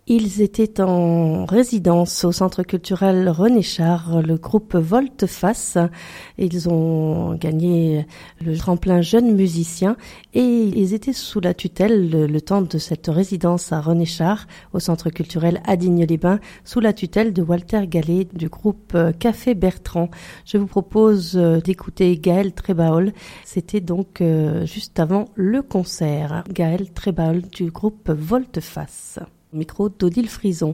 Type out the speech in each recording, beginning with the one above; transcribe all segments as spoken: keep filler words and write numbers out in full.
Ils étaient en résidence au Centre culturel René Char, le groupe Volte-Face. Ils ont gagné le tremplin jeune musicien et ils étaient sous la tutelle le, le temps de cette résidence à René Char, au Centre culturel à Digne-les-Bains, sous la tutelle de Walter Gallet du groupe Café Bertrand. Je vous propose d'écouter Gaël Trébaol. C'était donc euh, juste avant le concert. Gaël Trébaol du groupe Volte-Face. Micro d'Odile Frison.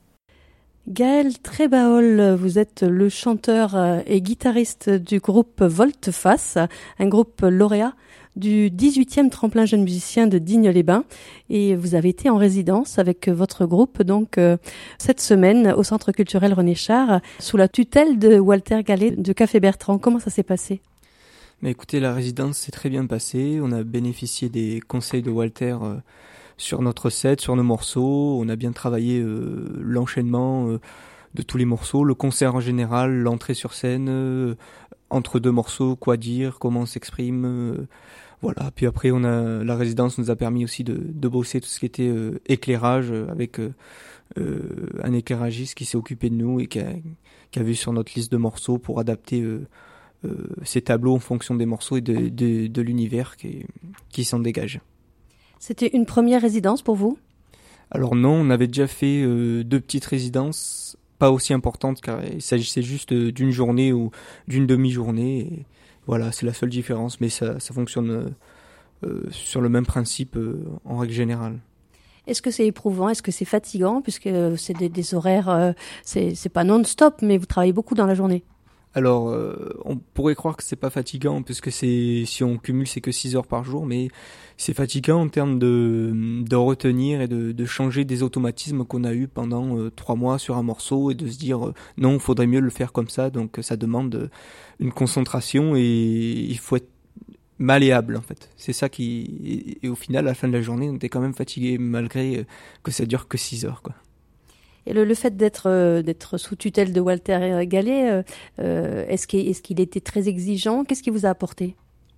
Gaël Trébaol, vous êtes le chanteur et guitariste du groupe Volte-Face, un groupe lauréat du dix-huitième tremplin jeune musicien de Digne-les-Bains, et vous avez été en résidence avec votre groupe donc euh, cette semaine au Centre culturel René Char sous la tutelle de Walter Gallet de Café Bertrand. Comment ça s'est passé ? Mais écoutez, la résidence s'est très bien passée. On a bénéficié des conseils de Walter euh, sur notre set, sur nos morceaux. On a bien travaillé euh, l'enchaînement euh, de tous les morceaux, le concert en général, l'entrée sur scène, euh, entre deux morceaux, quoi dire, comment on s'exprime. Euh, voilà. Puis après, on a la résidence nous a permis aussi de, de bosser tout ce qui était euh, éclairage euh, avec euh, euh, un éclairagiste qui s'est occupé de nous et qui a, qui a vu sur notre liste de morceaux pour adapter euh, euh, ces tableaux en fonction des morceaux et de, de, de l'univers qui, qui s'en dégage. C'était une première résidence pour vous ? Alors non, on avait déjà fait euh, deux petites résidences, pas aussi importantes car il s'agissait juste d'une journée ou d'une demi-journée. Et voilà, c'est la seule différence, mais ça, ça fonctionne euh, sur le même principe euh, en règle générale. Est-ce que c'est éprouvant ? Est-ce que c'est fatigant ? Puisque c'est des, des horaires, euh, c'est, c'est pas non-stop, mais vous travaillez beaucoup dans la journée. Alors, euh, on pourrait croire que c'est pas fatigant, puisque c'est, si on cumule, c'est que six heures par jour, mais c'est fatigant en termes de, de retenir et de, de changer des automatismes qu'on a eu pendant euh, trois mois sur un morceau et de se dire euh, non, il faudrait mieux le faire comme ça, donc ça demande euh, une concentration et il faut être malléable en fait. C'est ça qui, et, et au final, à la fin de la journée, on était quand même fatigué malgré euh, que ça dure que six heures, quoi. Et le, le fait d'être euh, d'être sous tutelle de Walter Gallet, euh, euh, est-ce qu'il, est-ce qu'il était très exigeant ? Qu'est-ce qu'il vous a apporté ?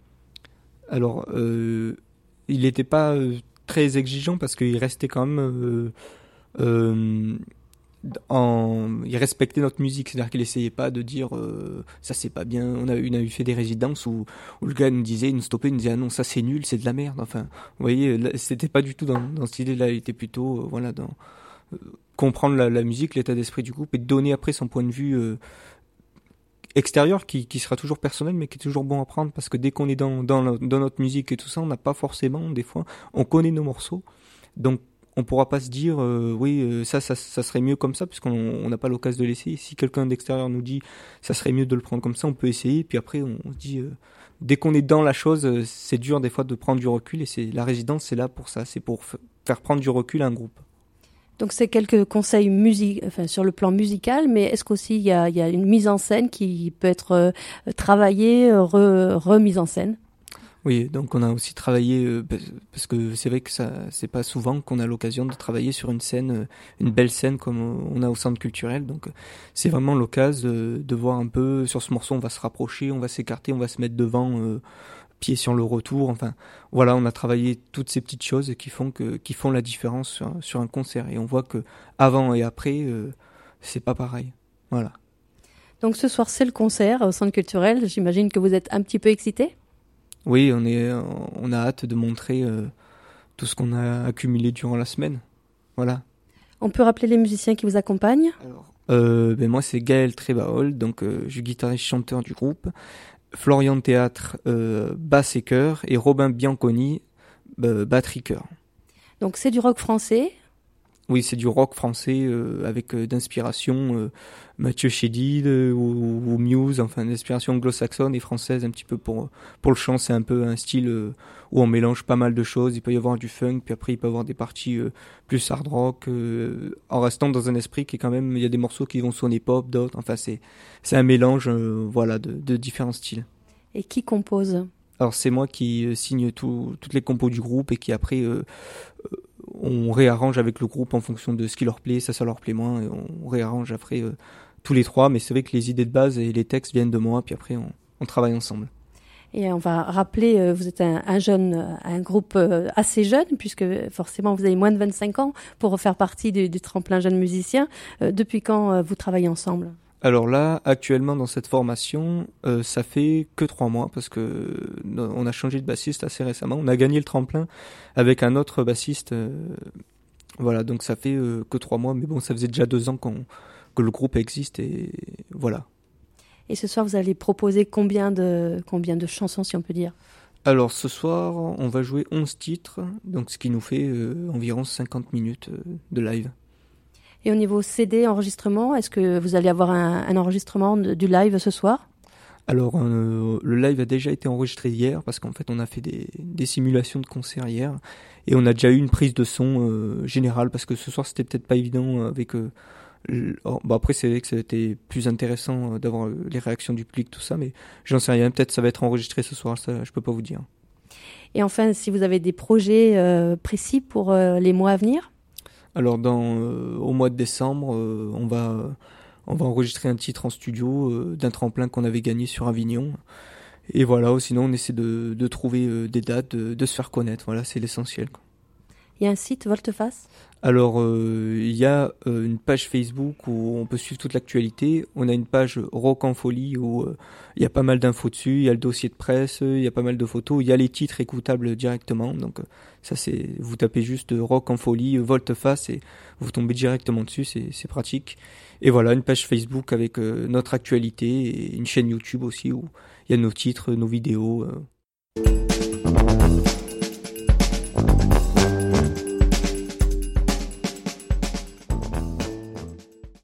Alors, euh, il n'était pas euh, très exigeant parce qu'il restait quand même euh, euh, en, il respectait notre musique, c'est-à-dire qu'il essayait pas de dire euh, ça c'est pas bien. On a, on a eu fait des résidences où, où le gars nous disait, il nous stoppait, il nous disait ah non ça c'est nul, c'est de la merde. Enfin, vous voyez, là, c'était pas du tout dans, dans cette idée-là, il était plutôt euh, voilà dans euh, comprendre la, la musique, l'état d'esprit du groupe et donner après son point de vue euh, extérieur qui, qui sera toujours personnel mais qui est toujours bon à prendre parce que dès qu'on est dans, dans, la, dans notre musique et tout ça, on n'a pas forcément, des fois, on connaît nos morceaux, donc on pourra pas se dire euh, oui euh, ça, ça ça serait mieux comme ça puisqu'on n'a pas l'occasion de l'essayer. Si quelqu'un d'extérieur nous dit ça serait mieux de le prendre comme ça, on peut essayer puis après on, on se dit euh, dès qu'on est dans la chose, euh, c'est dur des fois de prendre du recul et c'est la résidence c'est là pour ça, c'est pour f- faire prendre du recul à un groupe. Donc c'est quelques conseils musique, enfin, sur le plan musical, mais est-ce qu'aussi il y a, il y a une mise en scène qui peut être euh, travaillée, re, remise en scène ? Oui, donc on a aussi travaillé, euh, parce que c'est vrai que ça, c'est pas souvent qu'on a l'occasion de travailler sur une scène, euh, une belle scène comme on a au centre culturel, donc euh, c'est vraiment l'occasion de, de voir un peu, sur ce morceau on va se rapprocher, on va s'écarter, on va se mettre devant, euh, pied sur le retour, enfin voilà, on a travaillé toutes ces petites choses qui font que qui font la différence sur, sur un concert et on voit que avant et après euh, c'est pas pareil. Voilà. Donc ce soir c'est le concert au centre culturel, j'imagine que vous êtes un petit peu excité ? Oui, on est on a hâte de montrer euh, tout ce qu'on a accumulé durant la semaine. Voilà. On peut rappeler les musiciens qui vous accompagnent ? Alors, euh, ben moi c'est Gaël Trébaol, donc euh, je suis guitariste chanteur du groupe. Florian Théâtre, euh, basse et chœur, et Robin Bianconi, euh, batterie chœur. Donc c'est du rock français ? Oui, c'est du rock français euh, avec euh, d'inspiration euh, Mathieu Chédid euh, ou, ou Muse, enfin d'inspiration anglo-saxonne et française un petit peu pour pour le chant. C'est un peu un style euh, où on mélange pas mal de choses. Il peut y avoir du funk, puis après il peut y avoir des parties euh, plus hard rock, euh, en restant dans un esprit qui est quand même. Il y a des morceaux qui vont sonner pop, d'autres. Enfin c'est c'est un mélange euh, voilà de, de différents styles. Et qui compose ? Alors c'est moi qui euh, signe tout, toutes les compos du groupe et qui après euh, euh, on réarrange avec le groupe en fonction de ce qui leur plaît, ça ça leur plaît moins et on réarrange après euh, tous les trois, mais c'est vrai que les idées de base et les textes viennent de moi puis après on, on travaille ensemble. Et on va rappeler, euh, vous êtes un, un jeune, un groupe euh, assez jeune, puisque forcément vous avez moins de vingt-cinq ans pour faire partie du, du tremplin jeune musicien. Euh, depuis quand euh, vous travaillez ensemble ? Alors là, actuellement dans cette formation, euh, ça fait que trois mois parce que euh, on a changé de bassiste assez récemment. On a gagné le tremplin avec un autre bassiste. Euh, voilà, donc ça fait euh, que trois mois, mais bon, ça faisait déjà deux ans qu'on, que le groupe existe et voilà. Et ce soir, vous allez proposer combien de, combien de chansons, si on peut dire ? Alors ce soir, on va jouer onze titres, donc ce qui nous fait euh, environ cinquante minutes euh, de live. Et au niveau C D, enregistrement, est-ce que vous allez avoir un, un enregistrement de, du live ce soir ? Alors euh, le live a déjà été enregistré hier parce qu'en fait on a fait des, des simulations de concert hier et on a déjà eu une prise de son euh, générale parce que ce soir c'était peut-être pas évident avec... Euh, le, oh, bah après c'est vrai que c'était plus intéressant d'avoir les réactions du public, tout ça, mais j'en sais rien, peut-être ça va être enregistré ce soir, ça je peux pas vous dire. Et enfin, si vous avez des projets euh, précis pour euh, les mois à venir ? Alors dans euh, au mois de décembre, euh, on va euh, on va enregistrer un titre en studio euh, d'un tremplin qu'on avait gagné sur Avignon. Et voilà, sinon on essaie de de trouver euh, des dates, de, de se faire connaître. Voilà, c'est l'essentiel, quoi. Il y a un site Volte-Face ? Alors euh, il y a euh, une page Facebook où on peut suivre toute l'actualité. On a une page Rock en Folie où euh, il y a pas mal d'infos dessus. Il y a le dossier de presse, il y a pas mal de photos. Il y a les titres écoutables directement. Donc euh, ça c'est, vous tapez juste Rock en Folie, Volte-Face et vous tombez directement dessus. C'est c'est pratique. Et voilà, une page Facebook avec euh, notre actualité et une chaîne YouTube aussi où il y a nos titres, nos vidéos. Euh.